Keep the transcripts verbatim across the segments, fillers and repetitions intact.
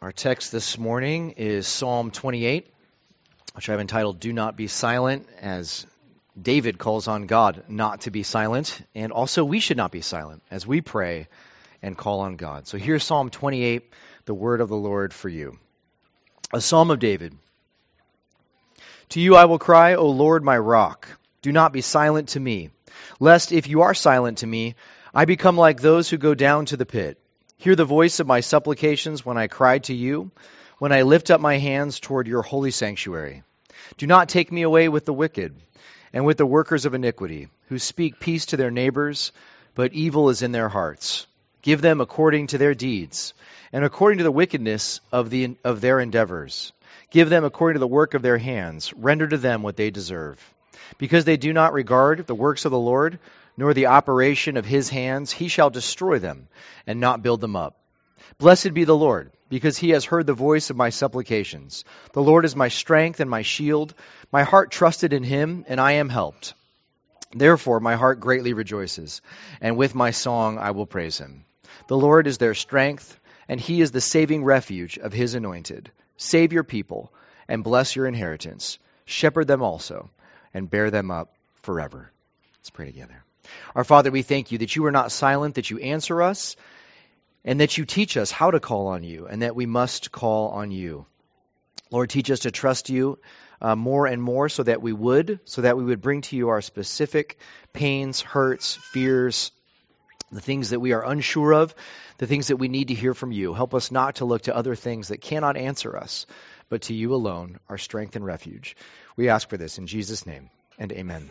Our text this morning is Psalm twenty-eight, which I've entitled, Do Not Be Silent, as David calls on God not to be silent, and also we should not be silent as we pray and call on God. So here's Psalm twenty-eight, the word of the Lord for you. A Psalm of David. To you I will cry, O Lord, my rock. Do not be silent to me, lest if you are silent to me, I become like those who go down to the pit. Hear the voice of my supplications when I cry to you, when I lift up my hands toward your holy sanctuary. Do not take me away with the wicked and with the workers of iniquity, who speak peace to their neighbors, but evil is in their hearts. Give them according to their deeds, and according to the wickedness of the of their endeavors. Give them according to the work of their hands. Render to them what they deserve. Because they do not regard the works of the Lord, nor the operation of his hands, he shall destroy them and not build them up. Blessed be the Lord, because he has heard the voice of my supplications. The Lord is my strength and my shield. My heart trusted in him, and I am helped. Therefore my heart greatly rejoices, and with my song I will praise him. The Lord is their strength, and he is the saving refuge of his anointed. Save your people, and bless your inheritance. Shepherd them also, and bear them up forever. Let's pray together. Our Father, we thank you that you are not silent, that you answer us, and that you teach us how to call on you, and that we must call on you. Lord, teach us to trust you uh, more and more so that we would, so that we would bring to you our specific pains, hurts, fears, the things that we are unsure of, the things that we need to hear from you. Help us not to look to other things that cannot answer us, but to you alone, our strength and refuge. We ask for this in Jesus' name, and amen.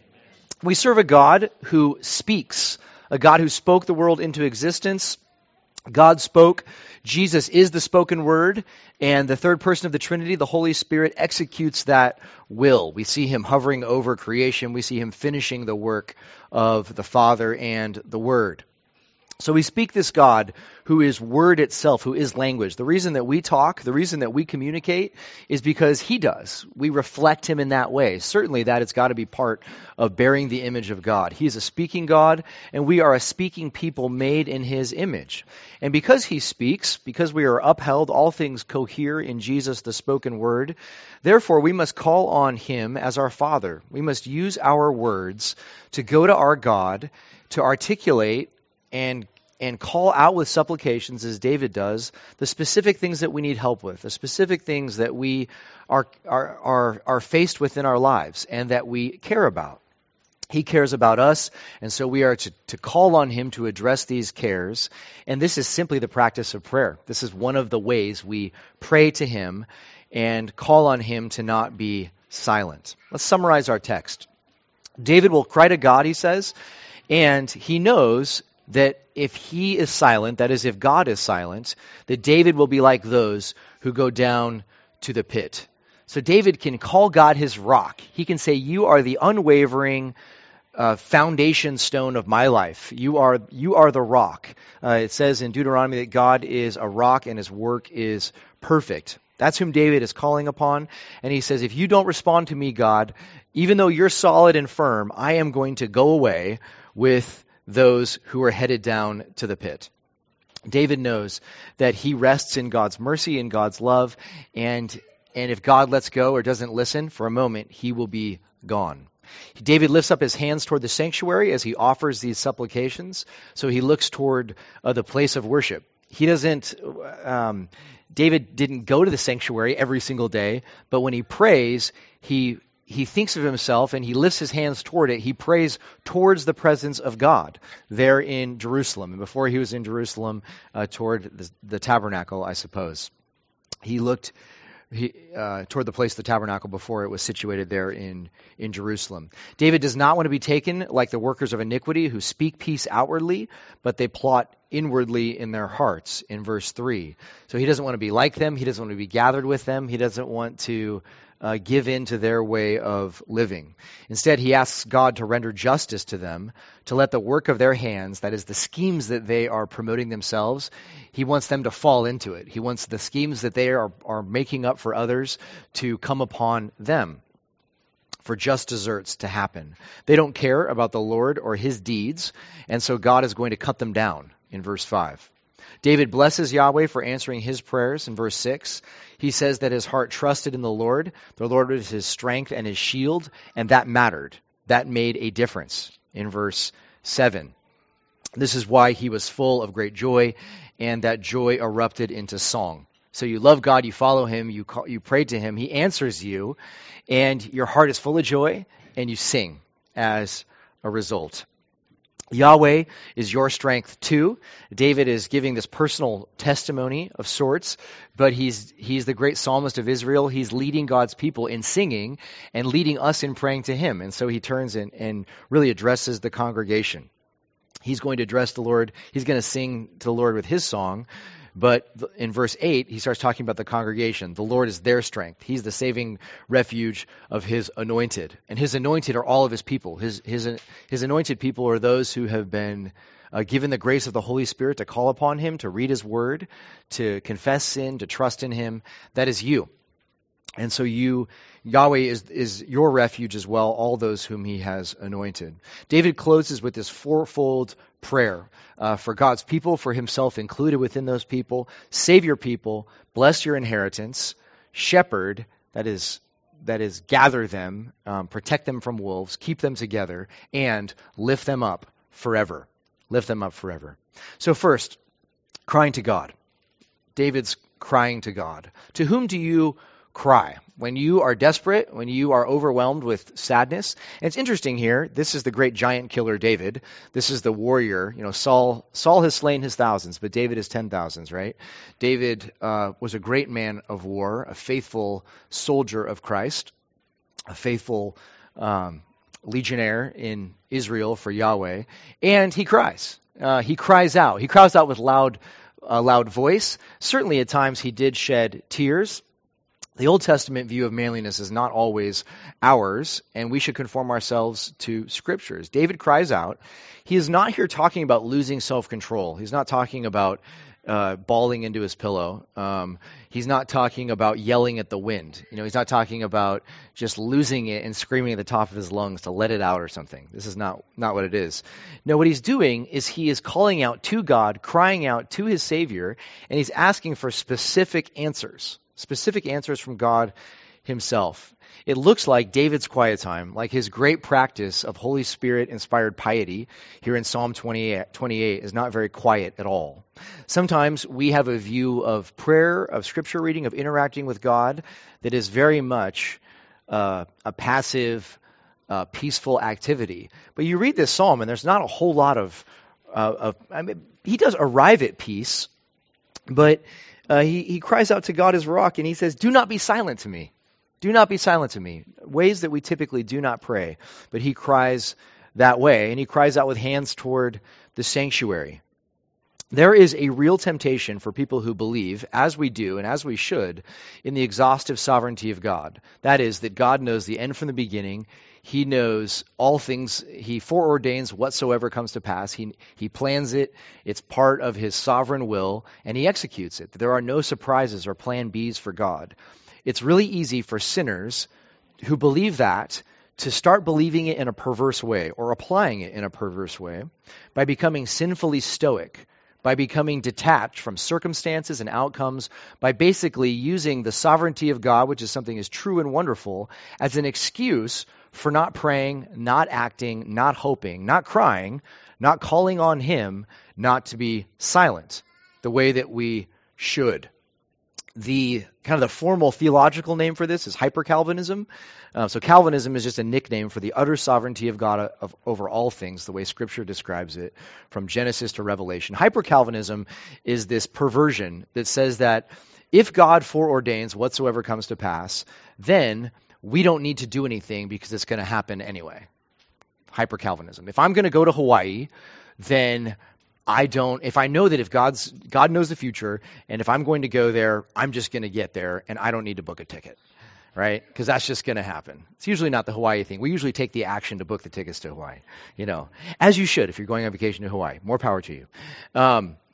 We serve a God who speaks, a God who spoke the world into existence. God spoke. Jesus is the spoken word, and the third person of the Trinity, the Holy Spirit, executes that will. We see him hovering over creation. We see him finishing the work of the Father and the Word. So we speak this God who is word itself, who is language. The reason that we talk, the reason that we communicate is because he does. We reflect him in that way. Certainly that has got to be part of bearing the image of God. He is a speaking God, and we are a speaking people made in his image. And because he speaks, because we are upheld, all things cohere in Jesus, the spoken word. Therefore, we must call on him as our Father. We must use our words to go to our God, to articulate and and call out with supplications, as David does, the specific things that we need help with, the specific things that we are are are, are faced with in our lives and that we care about. He cares about us, and so we are to, to call on him to address these cares. And this is simply the practice of prayer. This is one of the ways we pray to him and call on him to not be silent. Let's summarize our text. David will cry to God, he says, and he knows that if he is silent, that is, if God is silent, that David will be like those who go down to the pit. So David can call God his rock. He can say, you are the unwavering uh, foundation stone of my life. You are you are the rock. Uh, it says in Deuteronomy that God is a rock and his work is perfect. That's whom David is calling upon. And he says, if you don't respond to me, God, even though you're solid and firm, I am going to go away with those who are headed down to the pit. David knows that he rests in God's mercy and God's love, and and if God lets go or doesn't listen for a moment, he will be gone. David lifts up his hands toward the sanctuary as he offers these supplications, so he looks toward uh, the place of worship. He doesn't, um, David didn't go to the sanctuary every single day, but when he prays, he He thinks of himself and he lifts his hands toward it. He prays towards the presence of God there in Jerusalem. And before he was in Jerusalem, uh, toward the, the tabernacle, I suppose. He looked he, uh, toward the place of the tabernacle before it was situated there in, in Jerusalem. David does not want to be taken like the workers of iniquity who speak peace outwardly, but they plot inwardly in their hearts, in verse three. So he doesn't want to be like them. He doesn't want to be gathered with them. He doesn't want to Uh, give in to their way of living. Instead, he asks God to render justice to them, to let the work of their hands, that is the schemes that they are promoting themselves, he wants them to fall into it. He wants the schemes that they are, are making up for others to come upon them, for just deserts to happen. They don't care about the Lord or his deeds, and so God is going to cut them down in verse five. David blesses Yahweh for answering his prayers in verse six. He says that his heart trusted in the Lord. The Lord was his strength and his shield, and that mattered. That made a difference in verse seven. This is why he was full of great joy, and that joy erupted into song. So you love God, you follow him, you call, you pray to him, he answers you, and your heart is full of joy, and you sing as a result. Yahweh is your strength too. David is giving this personal testimony of sorts, but he's he's the great psalmist of Israel. He's leading God's people in singing and leading us in praying to him. And so he turns in and really addresses the congregation. He's going to address the Lord. He's going to sing to the Lord with his song. But in verse eight, he starts talking about the congregation. The Lord is their strength. He's the saving refuge of his anointed. And his anointed are all of his people. His his his anointed people are those who have been uh, given the grace of the Holy Spirit to call upon him, to read his word, to confess sin, to trust in him. That is you. And so you, Yahweh is, is your refuge as well, all those whom he has anointed. David closes with this fourfold prayer uh, for God's people, for himself included within those people. Save your people, bless your inheritance, shepherd, that is, that is gather them, um, protect them from wolves, keep them together, and lift them up forever. Lift them up forever. So first, crying to God. David's crying to God. To whom do you cry when you are desperate, when you are overwhelmed with sadness? And it's interesting here. This is the great giant killer David. This is the warrior. You know, Saul Saul has slain his thousands, but David is ten thousands, right? David uh, was a great man of war, a faithful soldier of Christ, a faithful um, legionnaire in Israel for Yahweh, and he cries. Uh, he cries out. He cries out with loud, uh, loud voice. Certainly, at times, he did shed tears. The Old Testament view of manliness is not always ours, and we should conform ourselves to Scriptures. David cries out. He is not here talking about losing self-control. He's not talking about uh, bawling into his pillow. Um, he's not talking about yelling at the wind. You know, he's not talking about just losing it and screaming at the top of his lungs to let it out or something. This is not, not what it is. No, what he's doing is he is calling out to God, crying out to his Savior, and he's asking for specific answers. Specific answers from God himself. It looks like David's quiet time, like his great practice of Holy Spirit-inspired piety here in Psalm twenty-eight is not very quiet at all. Sometimes we have a view of prayer, of scripture reading, of interacting with God that is very much uh, a passive, uh, peaceful activity. But you read this psalm and there's not a whole lot of, uh, of I mean, he does arrive at peace, but Uh, he, he cries out to God as rock, and he says, do not be silent to me. Do not be silent to me. Ways that we typically do not pray. But he cries that way, and he cries out with hands toward the sanctuary. There is a real temptation for people who believe, as we do and as we should, in the exhaustive sovereignty of God. That is, that God knows the end from the beginning. He knows all things. He foreordains whatsoever comes to pass. He he plans it. It's part of his sovereign will, and he executes it. There are no surprises or plan Bs for God. It's really easy for sinners who believe that to start believing it in a perverse way or applying it in a perverse way by becoming sinfully stoic, by becoming detached from circumstances and outcomes, by basically using the sovereignty of God, which is something is true and wonderful, as an excuse for not praying, not acting, not hoping, not crying, not calling on him, not to be silent the way that we should. The kind of the formal theological name for this is hyper-Calvinism. Uh, so Calvinism is just a nickname for the utter sovereignty of God of, over all things, the way Scripture describes it from Genesis to Revelation. Hyper-Calvinism is this perversion that says that if God foreordains whatsoever comes to pass, then we don't need to do anything because it's going to happen anyway. Hyper-Calvinism. If I'm going to go to Hawaii, then I don't, if I know that if God's, God knows the future, and if I'm going to go there, I'm just going to get there, and I don't need to book a ticket, right? Because that's just going to happen. It's usually not the Hawaii thing. We usually take the action to book the tickets to Hawaii, you know, as you should if you're going on vacation to Hawaii. More power to you. Um,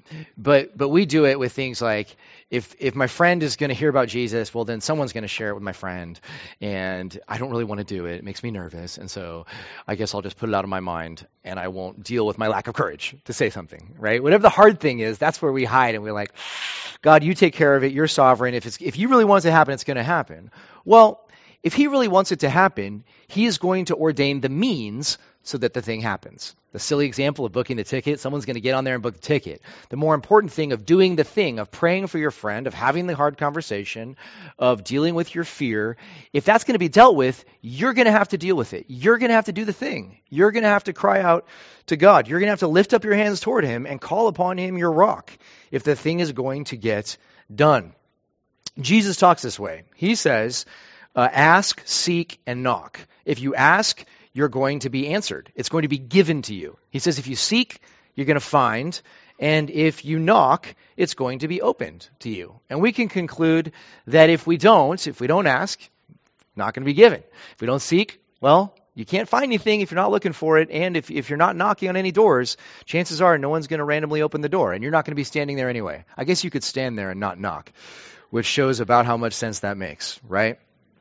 But but we do it with things like, if if my friend is going to hear about Jesus, well, then someone's going to share it with my friend, and I don't really want to do it. It makes me nervous, and so I guess I'll just put it out of my mind, and I won't deal with my lack of courage to say something, right? Whatever the hard thing is, that's where we hide, and we're like, God, you take care of it. You're sovereign. If it's if you really want it to happen, it's going to happen. Well, if he really wants it to happen, he is going to ordain the means so that the thing happens. The silly example of booking the ticket, someone's going to get on there and book the ticket. The more important thing of doing the thing, of praying for your friend, of having the hard conversation, of dealing with your fear, if that's going to be dealt with, you're going to have to deal with it. You're going to have to do the thing. You're going to have to cry out to God. You're going to have to lift up your hands toward him and call upon him, your rock, if the thing is going to get done. Jesus talks this way. He says, uh, ask, seek, and knock. If you ask, you're going to be answered. It's going to be given to you. He says if you seek, you're going to find. And if you knock, it's going to be opened to you. And we can conclude that if we don't, if we don't ask, not going to be given. If we don't seek, well, you can't find anything if you're not looking for it. And if, if you're not knocking on any doors, chances are no one's going to randomly open the door. And you're not going to be standing there anyway. I guess you could stand there and not knock, which shows about how much sense that makes, right?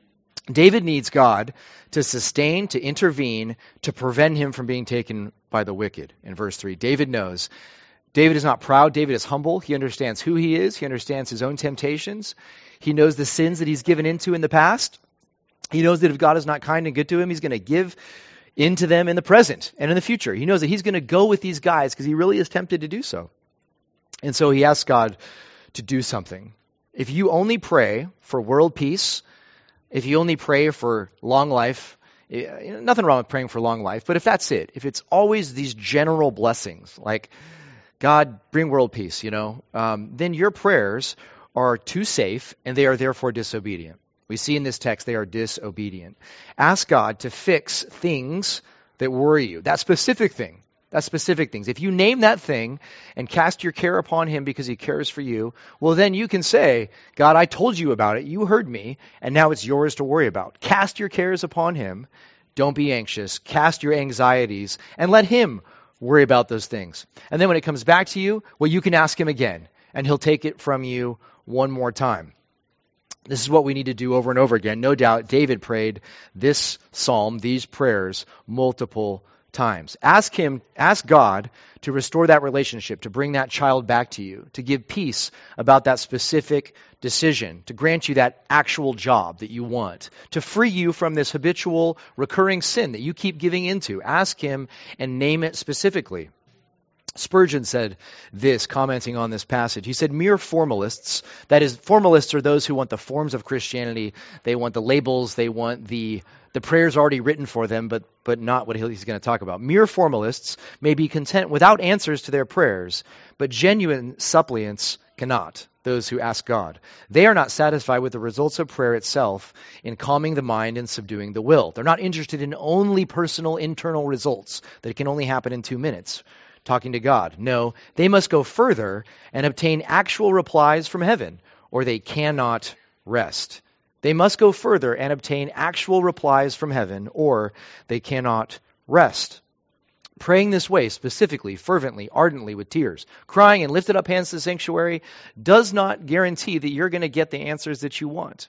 David needs God to sustain, to intervene, to prevent him from being taken by the wicked. In verse three, David knows. David is not proud. David is humble. He understands who he is. He understands his own temptations. He knows the sins that he's given into in the past. He knows that if God is not kind and good to him, he's going to give into them in the present and in the future. He knows that he's going to go with these guys because he really is tempted to do so. And so he asks God to do something. If you only pray for world peace, if you only pray for long life, nothing wrong with praying for long life, but if that's it, if it's always these general blessings, like, God, bring world peace, you know, um, then your prayers are too safe and they are therefore disobedient. We see in this text they are disobedient. Ask God to fix things that worry you, that specific thing. That's specific things. If you name that thing and cast your care upon him because he cares for you, well, then you can say, God, I told you about it. You heard me, and now it's yours to worry about. Cast your cares upon him. Don't be anxious. Cast your anxieties and let him worry about those things. And then when it comes back to you, well, you can ask him again, and he'll take it from you one more time. This is what we need to do over and over again. No doubt David prayed this psalm, these prayers, multiple times. Ask him, ask God to restore that relationship, to bring that child back to you, to give peace about that specific decision, to grant you that actual job that you want, to free you from this habitual recurring sin that you keep giving into. Ask him and name it specifically. Spurgeon said this, commenting on this passage. He said, mere formalists, that is, formalists are those who want the forms of Christianity, they want the labels, they want the the prayers already written for them, but but not what he's going to talk about. Mere formalists may be content without answers to their prayers, but genuine suppliants cannot, those who ask God. They are not satisfied with the results of prayer itself in calming the mind and subduing the will. They're not interested in only personal internal results that can only happen in two minutes. Talking to God. No, they must go further and obtain actual replies from heaven, or they cannot rest. They must go further and obtain actual replies from heaven, or they cannot rest. Praying this way, specifically, fervently, ardently, with tears, crying and lifted up hands to the sanctuary, does not guarantee that you're going to get the answers that you want.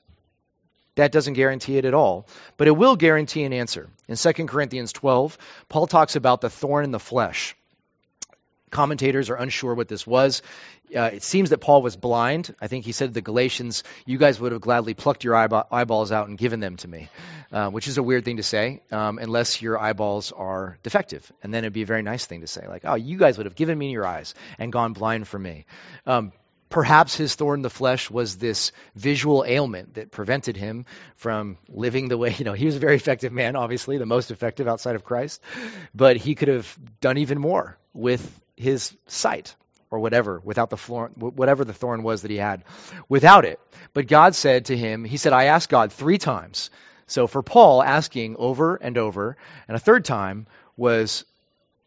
That doesn't guarantee it at all, but it will guarantee an answer. In Second Corinthians twelve, Paul talks about the thorn in the flesh. Commentators are unsure what this was. Uh, it seems that Paul was blind. I think he said to the Galatians, you guys would have gladly plucked your eyeball- eyeballs out and given them to me, uh, which is a weird thing to say, um, unless your eyeballs are defective. And then it'd be a very nice thing to say, like, oh, you guys would have given me your eyes and gone blind for me. Um, Perhaps his thorn in the flesh was this visual ailment that prevented him from living the way, you know, he was a very effective man, obviously, the most effective outside of Christ, but he could have done even more with his sight or whatever, without the thorn, whatever the thorn was that he had, without it. But God said to him, he said, I asked God three times. So for Paul, asking over and over, and a third time was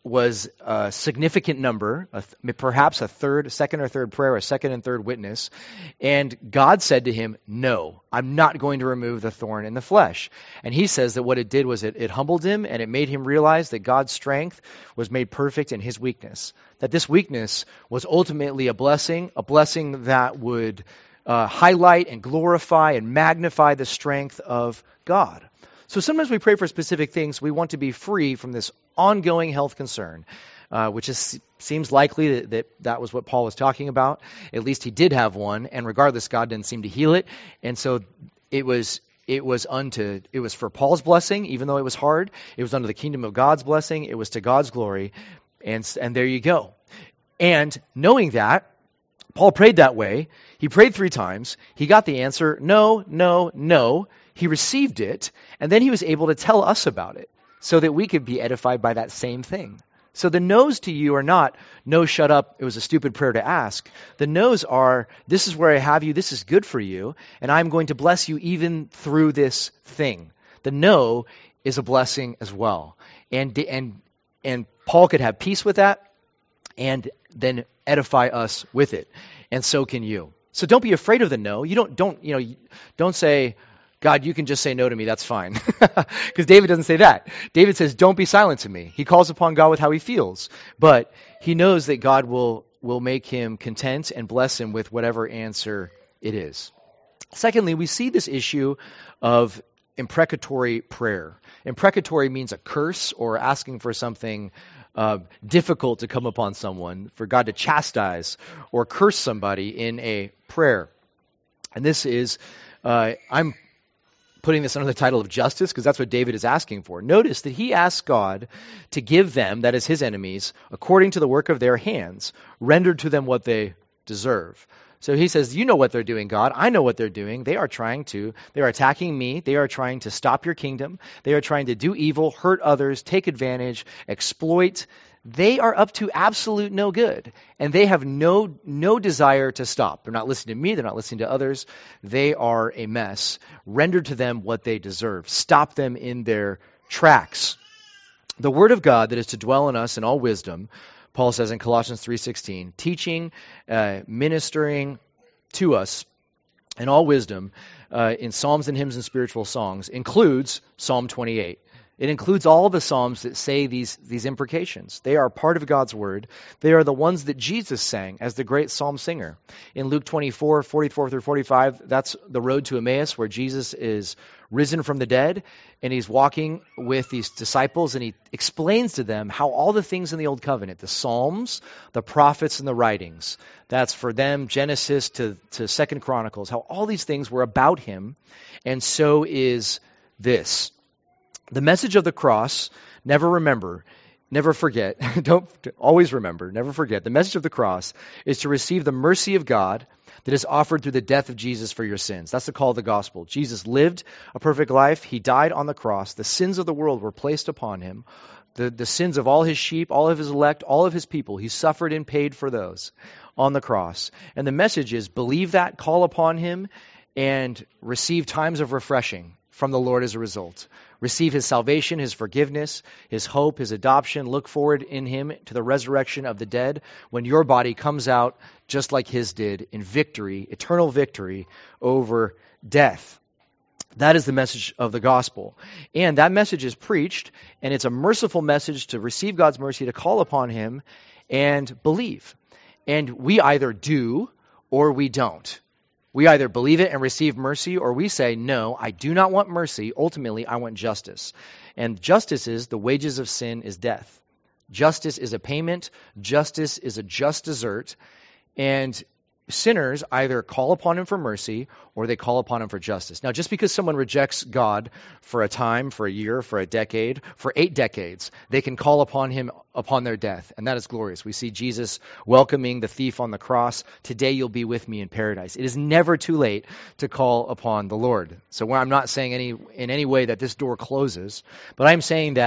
was a significant number, a th- perhaps a third, second or third prayer, a second and third witness. And God said to him, no, I'm not going to remove the thorn in the flesh. And he says that what it did was it, it humbled him, and it made him realize that God's strength was made perfect in his weakness. That this weakness was ultimately a blessing, a blessing that would uh, highlight and glorify and magnify the strength of God. So sometimes we pray for specific things. We want to be free from this ongoing health concern, uh, which is, seems likely that, that that was what Paul was talking about. At least he did have one, and regardless, God didn't seem to heal it. And so it was it was unto it was for Paul's blessing, even though it was hard. It was unto the kingdom of God's blessing. It was to God's glory, and and there you go. And knowing that, Paul prayed that way. He prayed three times. He got the answer, no, no, no. He received it, and then he was able to tell us about it so that we could be edified by that same thing. So the no's to you are not, no, shut up, it was a stupid prayer to ask. The no's are, this is where I have you, this is good for you, and I'm going to bless you even through this thing. The no is a blessing as well. And, and, and Paul could have peace with that and then edify us with it. And so can you. So don't be afraid of the no. You don't, don't, you know, don't say, God, you can just say no to me, that's fine. Because David doesn't say that. David says, don't be silent to me. He calls upon God with how he feels. But he knows that God will, will make him content and bless him with whatever answer it is. Secondly, we see this issue of imprecatory prayer. Imprecatory means a curse or asking for something uh, difficult to come upon someone, for God to chastise or curse somebody in a prayer. And this is, uh, I'm putting this under the title of justice, because that's what David is asking for. Notice that he asks God to give them, that is his enemies, according to the work of their hands, rendered to them what they deserve. So he says, you know what they're doing, God. I know what they're doing. They are trying to, they are attacking me. They are trying to stop your kingdom. They are trying to do evil, hurt others, take advantage, exploit. They are up to absolute no good, and they have no no desire to stop. They're not listening to me. They're not listening to others. They are a mess. Render to them what they deserve. Stop them in their tracks. The word of God that is to dwell in us in all wisdom, Paul says in Colossians three sixteen, teaching, uh, ministering to us in all wisdom uh, in psalms and hymns and spiritual songs, includes Psalm twenty-eight. It includes all the psalms that say these, these imprecations. They are part of God's word. They are the ones that Jesus sang as the great psalm singer. In Luke twenty-four, forty-four through forty-five, that's the road to Emmaus, where Jesus is risen from the dead, and he's walking with these disciples, and he explains to them how all the things in the Old Covenant, the Psalms, the prophets, and the writings, that's for them Genesis to, to Second Chronicles, how all these things were about him, and so is this. The message of the cross, never remember, never forget, don't always remember, never forget. The message of the cross is to receive the mercy of God that is offered through the death of Jesus for your sins. That's the call of the gospel. Jesus lived a perfect life. He died on the cross. The sins of the world were placed upon him. The, the sins of all his sheep, all of his elect, all of his people. He suffered and paid for those on the cross. And the message is, believe that, call upon him, and receive times of refreshing from the Lord as a result. Receive his salvation, his forgiveness, his hope, his adoption. Look forward in him to the resurrection of the dead when your body comes out just like his did in victory, eternal victory over death. That is the message of the gospel. And that message is preached, and it's a merciful message to receive God's mercy, to call upon him and believe. And we either do or we don't. We either believe it and receive mercy, or we say, no, I do not want mercy. Ultimately, I want justice. And justice is, the wages of sin is death. Justice is a payment. Justice is a just desert. And sinners either call upon him for mercy or they call upon him for justice. Now, just because someone rejects God for a time, for a year, for a decade, for eight decades, they can call upon him upon their death, and that is glorious. We see Jesus welcoming the thief on the cross. Today you'll be with me in paradise. It is never too late to call upon the Lord. So I'm not saying any in any way that this door closes, but I'm saying that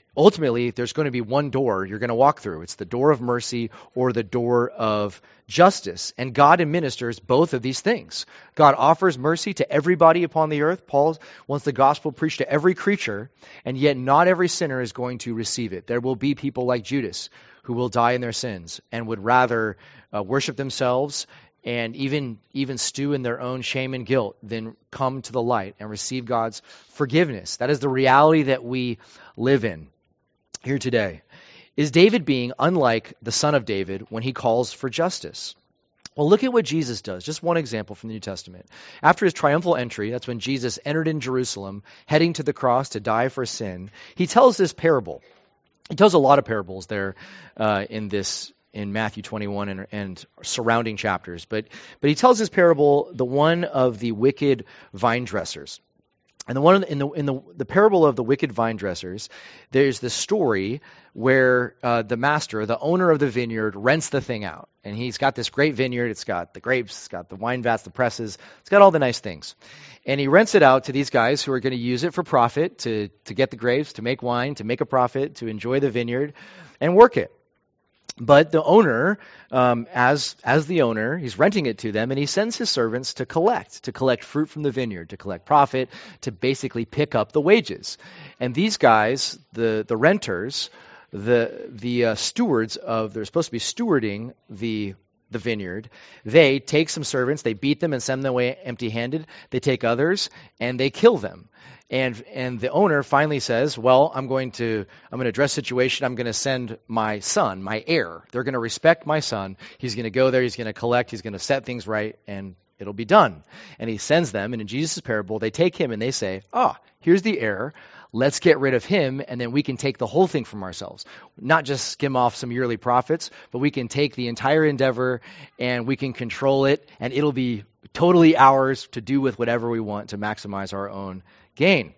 ultimately, there's going to be one door you're going to walk through. It's the door of mercy or the door of justice. And God administers both of these things. God offers mercy to everybody upon the earth. Paul wants the gospel preached to every creature, and yet not every sinner is going to receive it. There will be people like Judas who will die in their sins and would rather uh, worship themselves and even even stew in their own shame and guilt than come to the light and receive God's forgiveness. That is the reality that we live in here today. Is David being unlike the son of David when he calls for justice? Well, look at what Jesus does. Just one example from the New Testament. After his triumphal entry, that's when Jesus entered in Jerusalem, heading to the cross to die for sin, he tells this parable. He tells a lot of parables there uh, in this in Matthew twenty-one and, and surrounding chapters. But but he tells this parable, the one of the wicked vine dressers. And the one in the in the the parable of the wicked vine dressers, there's the story where uh, the master, the owner of the vineyard, rents the thing out, and he's got this great vineyard. It's got the grapes, it's got the wine vats, the presses, it's got all the nice things, and he rents it out to these guys who are going to use it for profit, to to get the grapes, to make wine, to make a profit, to enjoy the vineyard, and work it. But the owner, um, as as the owner, he's renting it to them, and he sends his servants to collect, to collect fruit from the vineyard, to collect profit, to basically pick up the wages. And these guys, the the renters, the the uh, stewards of, they're supposed to be stewarding the the vineyard. They take some servants, they beat them and send them away empty-handed. They take others and they kill them. And and the owner finally says, well, I'm going to I'm going to address the situation. I'm going to send my son, my heir. They're going to respect my son. He's going to go there. He's going to collect. He's going to set things right, and it'll be done. And he sends them. And in Jesus' parable, they take him and they say, ah, oh, here's the heir. Let's get rid of him, and then we can take the whole thing from ourselves. Not just skim off some yearly profits, but we can take the entire endeavor and we can control it, and it'll be totally ours to do with whatever we want to maximize our own gain.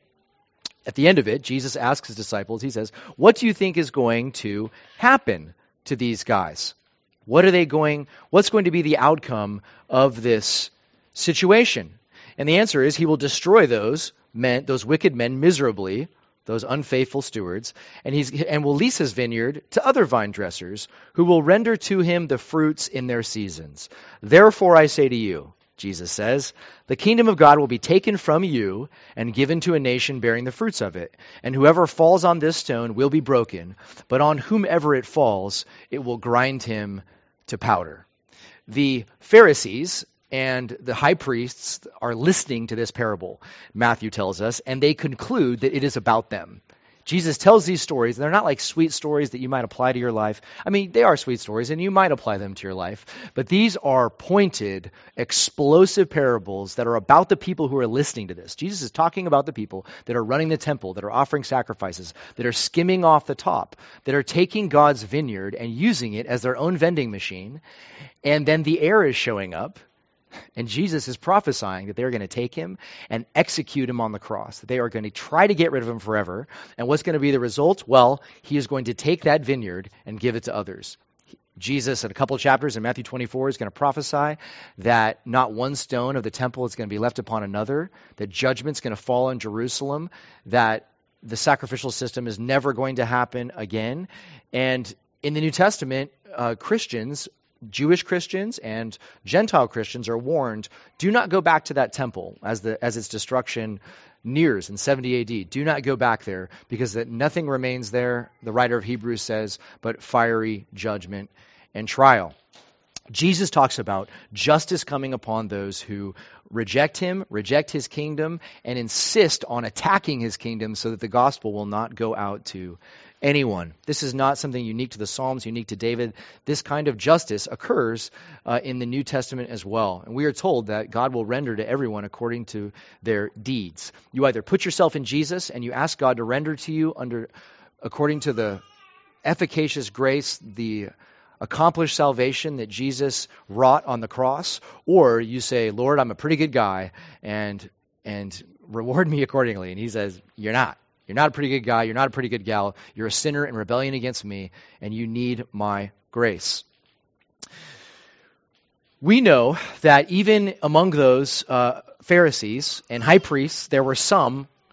At the end of it, Jesus asks his disciples, he says, what do you think is going to happen to these guys? What are they going, what's going to be the outcome of this situation? And the answer is he will destroy those men, those wicked men miserably, those unfaithful stewards, and he's and will lease his vineyard to other vine dressers who will render to him the fruits in their seasons. Therefore I say to you, Jesus says, the kingdom of God will be taken from you and given to a nation bearing the fruits of it. And whoever falls on this stone will be broken, but on whomever it falls, it will grind him to powder. The Pharisees and the high priests are listening to this parable, Matthew tells us, and they conclude that it is about them. Jesus tells these stories, and they're not like sweet stories that you might apply to your life. I mean, they are sweet stories, and you might apply them to your life. But these are pointed, explosive parables that are about the people who are listening to this. Jesus is talking about the people that are running the temple, that are offering sacrifices, that are skimming off the top, that are taking God's vineyard and using it as their own vending machine. And then the heir is showing up. And Jesus is prophesying that they're going to take him and execute him on the cross. That they are going to try to get rid of him forever. And what's going to be the result? Well, he is going to take that vineyard and give it to others. Jesus, in a couple of chapters in Matthew twenty-four, is going to prophesy that not one stone of the temple is going to be left upon another, that judgment's going to fall on Jerusalem, that the sacrificial system is never going to happen again. And in the New Testament, uh, Christians, Jewish Christians and Gentile Christians are warned, do not go back to that temple as the as its destruction nears in seventy A D. Do not go back there, because that nothing remains there, the writer of Hebrews says, but fiery judgment and trial. Jesus talks about justice coming upon those who reject him, reject his kingdom, and insist on attacking his kingdom so that the gospel will not go out to anyone. This is not something unique to the Psalms, unique to David. This kind of justice occurs uh, in the New Testament as well. And we are told that God will render to everyone according to their deeds. You either put yourself in Jesus and you ask God to render to you under according to the efficacious grace, the accomplished salvation that Jesus wrought on the cross, or you say, Lord, I'm a pretty good guy, and and reward me accordingly. And he says, you're not. You're not a pretty good guy. You're not a pretty good gal. You're a sinner in rebellion against me, and you need my grace. We know that even among those uh, Pharisees and high priests, there were some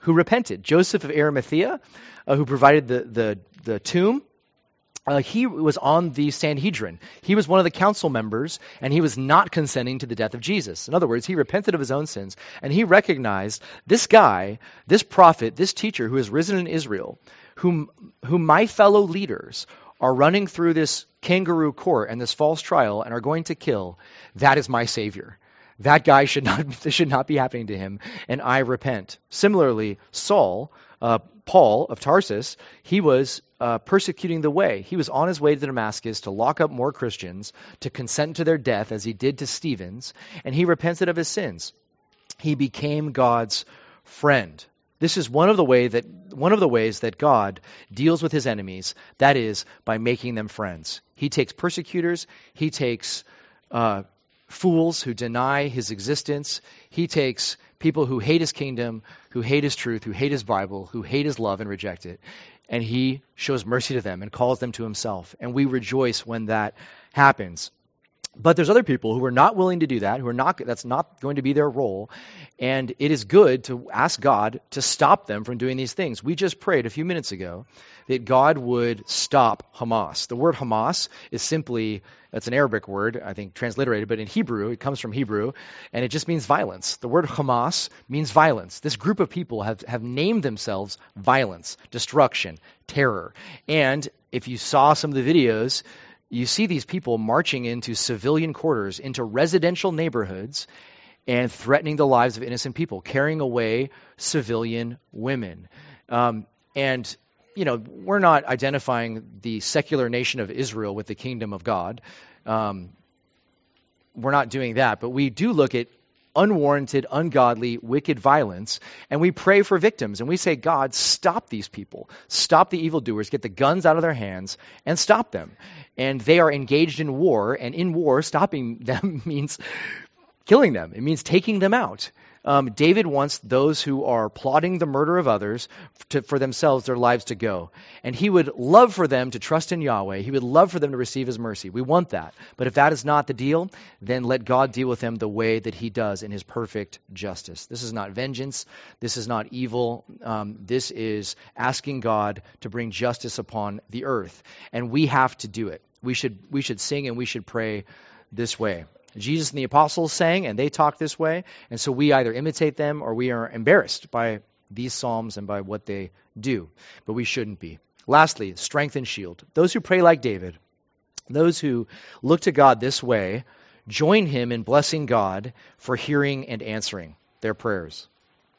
who repented. Joseph of Arimathea, uh, who provided the, the, the tomb, Uh, he was on the Sanhedrin. He was one of the council members, and he was not consenting to the death of Jesus. In other words, he repented of his own sins, and he recognized this guy, this prophet, this teacher who has risen in Israel, whom, whom my fellow leaders are running through this kangaroo court and this false trial and are going to kill. That is my Savior. That guy should not, this should not be happening to him, and I repent. Similarly, Saul, uh, Paul of Tarsus, he was uh, persecuting the way. He was on his way to Damascus to lock up more Christians, to consent to their death as he did to Stephen's, and he repented of his sins. He became God's friend. This is one of the way that one of the ways that God deals with his enemies. That is by making them friends. He takes persecutors. He takes uh, fools who deny his existence. He takes people who hate his kingdom, who hate his truth, who hate his Bible, who hate his love and reject it. And he shows mercy to them and calls them to himself. And we rejoice when that happens. But there's other people who are not willing to do that, who are not, that's not going to be their role. And it is good to ask God to stop them from doing these things. We just prayed a few minutes ago that God would stop Hamas. The word Hamas is simply, that's an Arabic word, I think transliterated, but in Hebrew, it comes from Hebrew, and it just means violence. The word Hamas means violence. This group of people have, have named themselves violence, destruction, terror. And if you saw some of the videos, you see these people marching into civilian quarters, into residential neighborhoods, and threatening the lives of innocent people, carrying away civilian women. Um, and, you know, we're not identifying the secular nation of Israel with the kingdom of God. Um, we're not doing that, but we do look at unwarranted, ungodly, wicked violence, and we pray for victims, and we say, God, stop these people. Stop the evildoers, get the guns out of their hands, and stop them. And they are engaged in war, and in war, stopping them means killing them. It means taking them out. Um, David wants those who are plotting the murder of others to, for themselves, their lives to go. And he would love for them to trust in Yahweh. He would love for them to receive his mercy. We want that. But if that is not the deal, then let God deal with them the way that he does in his perfect justice. This is not vengeance. This is not evil. Um, this is asking God to bring justice upon the earth. And we have to do it. We should, we should sing and we should pray this way. Jesus and the apostles sang, and they talked this way, and so we either imitate them or we are embarrassed by these psalms and by what they do, but we shouldn't be. Lastly, strength and shield. Those who pray like David, those who look to God this way, join him in blessing God for hearing and answering their prayers.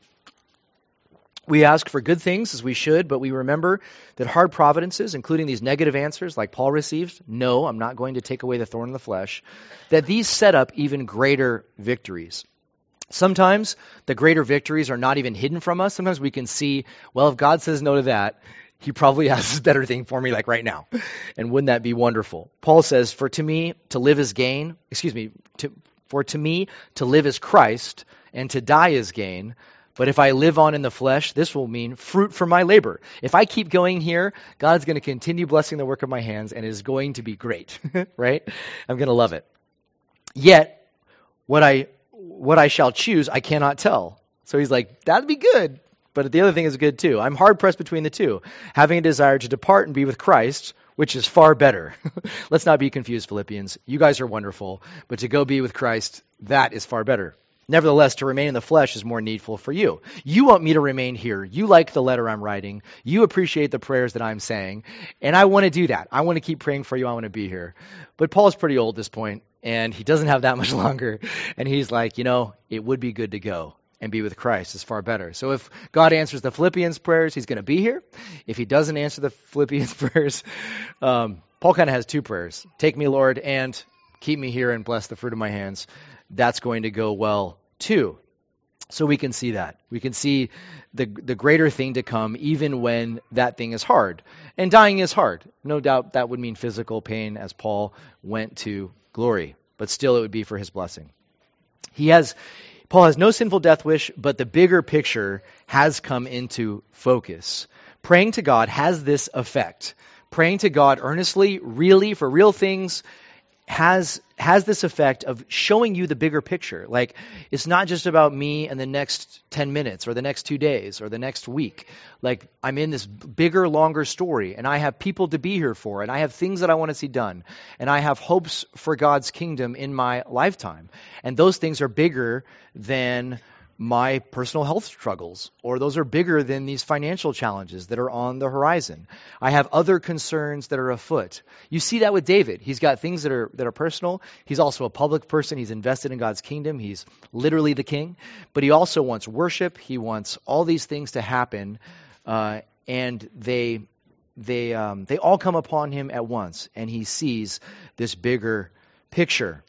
We ask for good things, as we should, but we remember that hard providences, including these negative answers like Paul received, no, I'm not going to take away the thorn in the flesh, that these set up even greater victories. Sometimes the greater victories are not even hidden from us. Sometimes we can see, well, if God says no to that, he probably has a better thing for me like right now. And wouldn't that be wonderful? Paul says, for to me to live is gain, excuse me, to, for to me to live is Christ and to die is gain. But if I live on in the flesh, this will mean fruit for my labor. If I keep going here, God's going to continue blessing the work of my hands, and it is going to be great, right? I'm going to love it. Yet, what I what I shall choose, I cannot tell. So he's like, that'd be good, but the other thing is good too. I'm hard-pressed between the two, having a desire to depart and be with Christ, which is far better. Let's not be confused, Philippians. You guys are wonderful, but to go be with Christ, that is far better. Nevertheless, to remain in the flesh is more needful for you. You want me to remain here. You like the letter I'm writing. You appreciate the prayers that I'm saying. And I want to do that. I want to keep praying for you. I want to be here. But Paul's pretty old at this point, and he doesn't have that much longer. And he's like, you know, it would be good to go and be with Christ is far better. So if God answers the Philippians prayers, he's going to be here. If he doesn't answer the Philippians prayers, um, Paul kind of has two prayers. Take me, Lord, and keep me here and bless the fruit of my hands. That's going to go well too. So we can see that. We can see the the greater thing to come even when that thing is hard. And dying is hard. No doubt that would mean physical pain as Paul went to glory. But still it would be for his blessing. He has, Paul has no sinful death wish, but the bigger picture has come into focus. Praying to God has this effect. Praying to God earnestly, really, for real things, has has this effect of showing you the bigger picture. Like, it's not just about me and the next ten minutes or the next two days or the next week. Like, I'm in this bigger, longer story, and I have people to be here for, and I have things that I want to see done, and I have hopes for God's kingdom in my lifetime. And those things are bigger than my personal health struggles, or those are bigger than these financial challenges that are on the horizon. I have other concerns that are afoot. You see that with David. He's got things that are that are personal. He's also a public person. He's invested in God's kingdom. He's literally the king. But he also wants worship. He wants all these things to happen, uh, and they they um, they all come upon him at once, and he sees this bigger picture.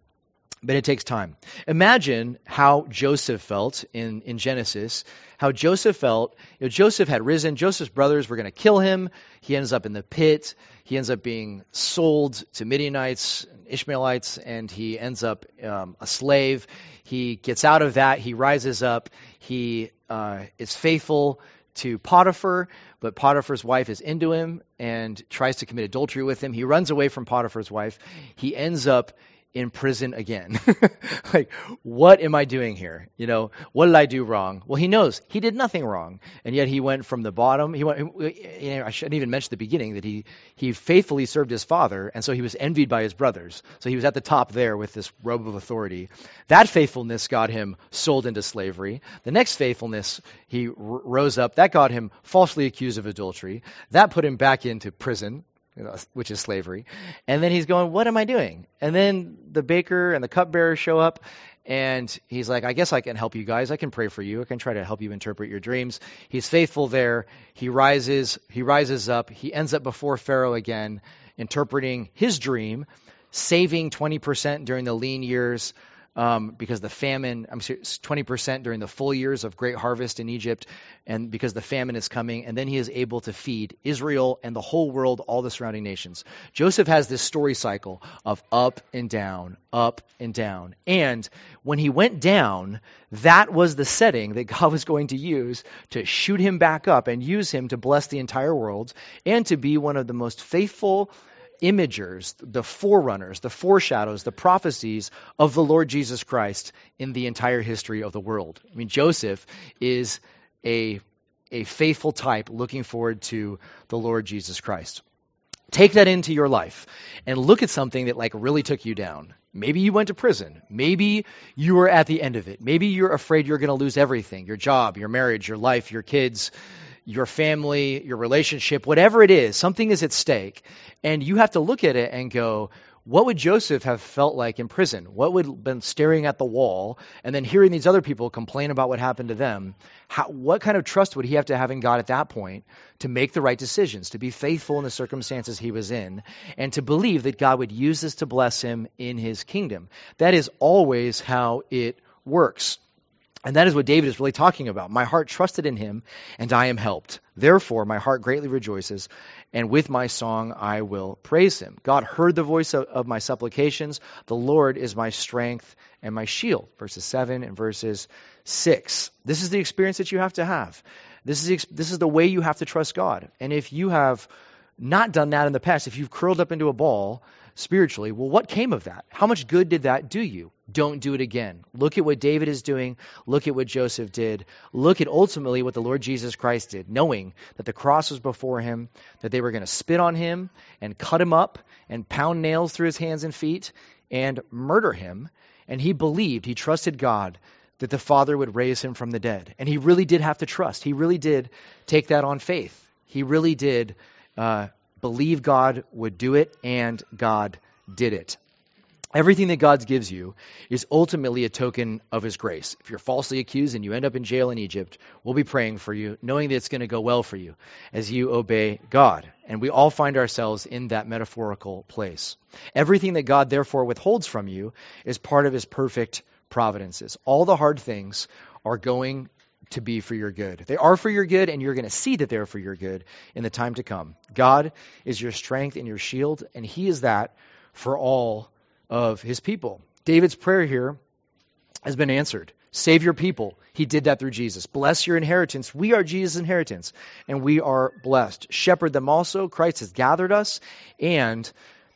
But it takes time. Imagine how Joseph felt in, in Genesis, how Joseph felt. You know, Joseph had risen. Joseph's brothers were going to kill him. He ends up in the pit. He ends up being sold to Midianites, Ishmaelites, and he ends up um, a slave. He gets out of that. He rises up. He uh, is faithful to Potiphar, but Potiphar's wife is into him and tries to commit adultery with him. He runs away from Potiphar's wife. He ends up in prison again. Like, what am I doing here? You know, what did I do wrong? Well, he knows he did nothing wrong, and yet he went from the bottom. He went. You know, I shouldn't even mention the beginning that he he faithfully served his father, and so he was envied by his brothers. So he was at the top there with this robe of authority. That faithfulness got him sold into slavery. The next faithfulness, he r- rose up. That got him falsely accused of adultery. That put him back into prison, which is slavery. And then he's going, what am I doing? And then the baker and the cupbearer show up, and he's like, I guess I can help you guys. I can pray for you. I can try to help you interpret your dreams. He's faithful there. He rises, he rises up. He ends up before Pharaoh again, interpreting his dream, saving twenty percent during the lean years, Um, because the famine, I'm serious, twenty percent during the full years of great harvest in Egypt, and because the famine is coming, and then he is able to feed Israel and the whole world, all the surrounding nations. Joseph has this story cycle of up and down, up and down. And when he went down, that was the setting that God was going to use to shoot him back up and use him to bless the entire world and to be one of the most faithful imagers, the forerunners, the foreshadows, the prophecies of the Lord Jesus Christ in the entire history of the world. I mean, Joseph is a, a faithful type looking forward to the Lord Jesus Christ. Take that into your life and look at something that like really took you down. Maybe you went to prison. Maybe you were at the end of it. Maybe you're afraid you're going to lose everything, your job, your marriage, your life, your kids, your family, your relationship, whatever it is, something is at stake. And you have to look at it and go, what would Joseph have felt like in prison? What would have been staring at the wall and then hearing these other people complain about what happened to them? How, what kind of trust would he have to have in God at that point to make the right decisions, to be faithful in the circumstances he was in, and to believe that God would use this to bless him in his kingdom? That is always how it works. And that is what David is really talking about. My heart trusted in him, and I am helped. Therefore, my heart greatly rejoices, and with my song I will praise him. God heard the voice of, of my supplications. The Lord is my strength and my shield. Verses seven and verses six. This is the experience that you have to have. This is the, this is the way you have to trust God. And if you have not done that in the past, if you've curled up into a ball spiritually, well, what came of that? How much good did that do you? Don't do it again. Look at what David is doing. Look at what Joseph did. Look at ultimately what the Lord Jesus Christ did, knowing that the cross was before him, that they were going to spit on him and cut him up and pound nails through his hands and feet and murder him. And he believed, he trusted God that the Father would raise him from the dead. And he really did have to trust. He really did take that on faith. He really did uh, believe God would do it, and God did it. Everything that God gives you is ultimately a token of his grace. If you're falsely accused and you end up in jail in Egypt, we'll be praying for you, knowing that it's going to go well for you as you obey God. And we all find ourselves in that metaphorical place. Everything that God therefore withholds from you is part of his perfect providences. All the hard things are going to be for your good. They are for your good, and you're going to see that they're for your good in the time to come. God is your strength and your shield, and he is that for all of his people. David's prayer here has been answered. Save your people. He did that through Jesus. Bless your inheritance. We are Jesus' inheritance, and we are blessed. Shepherd them also. Christ has gathered us, and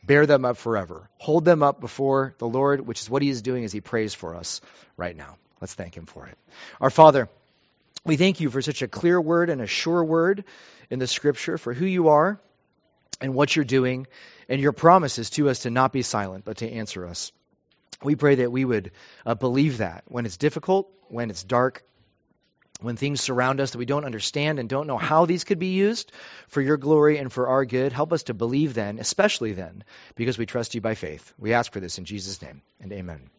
bear them up forever. Hold them up before the Lord, which is what he is doing as he prays for us right now. Let's thank him for it. Our Father, we thank you for such a clear word and a sure word in the scripture, for who you are and what you're doing, and your promises to us to not be silent, but to answer us. We pray that we would uh, believe that when it's difficult, when it's dark, when things surround us that we don't understand and don't know how these could be used for your glory and for our good. Help us to believe then, especially then, because we trust you by faith. We ask for this in Jesus' name, and amen.